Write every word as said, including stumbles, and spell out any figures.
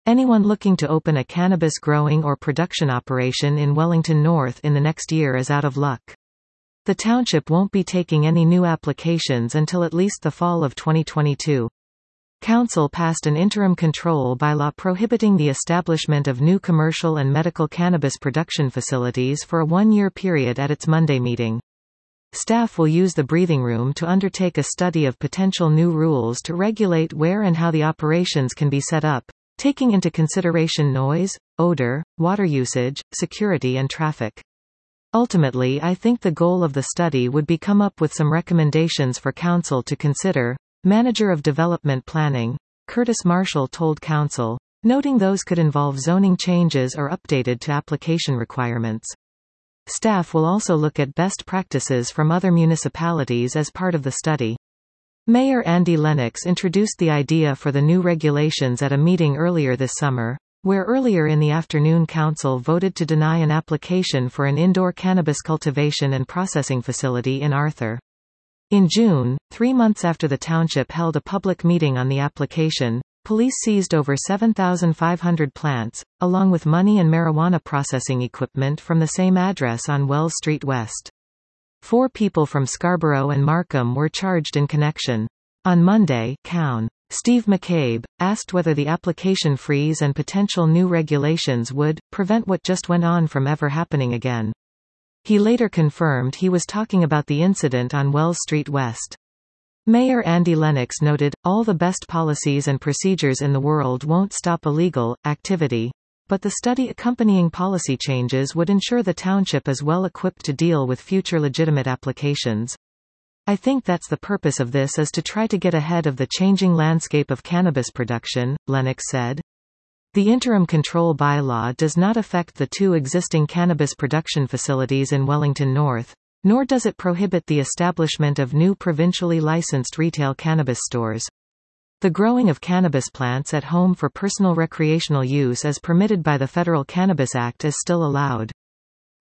Anyone looking to open a cannabis growing or production operation in Wellington North in the next year is out of luck. The township won't be taking any new applications until at least the fall of twenty twenty-two. Council passed an interim control bylaw prohibiting the establishment of new commercial and medical cannabis production facilities for a one-year period at its Monday meeting. Staff will use the breathing room to undertake a study of potential new rules to regulate where and how the operations can be set up, taking into consideration noise, odor, water usage, security and traffic. Ultimately, I think the goal of the study would be come up with some recommendations for Council to consider. Manager of Development Planning, Curtis Marshall told Council, noting those could involve zoning changes or updated to application requirements. Staff will also look at best practices from other municipalities as part of the study. Mayor Andy Lennox introduced the idea for the new regulations at a meeting earlier this summer, where earlier in the afternoon Council voted to deny an application for an indoor cannabis cultivation and processing facility in Arthur. In June, three months after the township held a public meeting on the application, police seized over seven thousand five hundred plants, along with money and marijuana processing equipment from the same address on Wells Street West. Four people from Scarborough and Markham were charged in connection. On Monday, Coun. Steve McCabe, asked whether the application freeze and potential new regulations would prevent what just went on from ever happening again. He later confirmed he was talking about the incident on Wells Street West. Mayor Andy Lennox noted, all the best policies and procedures in the world won't stop illegal activity, but the study accompanying policy changes would ensure the township is well equipped to deal with future legitimate applications. I think that's the purpose of this, is to try to get ahead of the changing landscape of cannabis production, Lennox said. The interim control bylaw does not affect the two existing cannabis production facilities in Wellington North, nor does it prohibit the establishment of new provincially licensed retail cannabis stores. The growing of cannabis plants at home for personal recreational use as permitted by the Federal Cannabis Act is still allowed.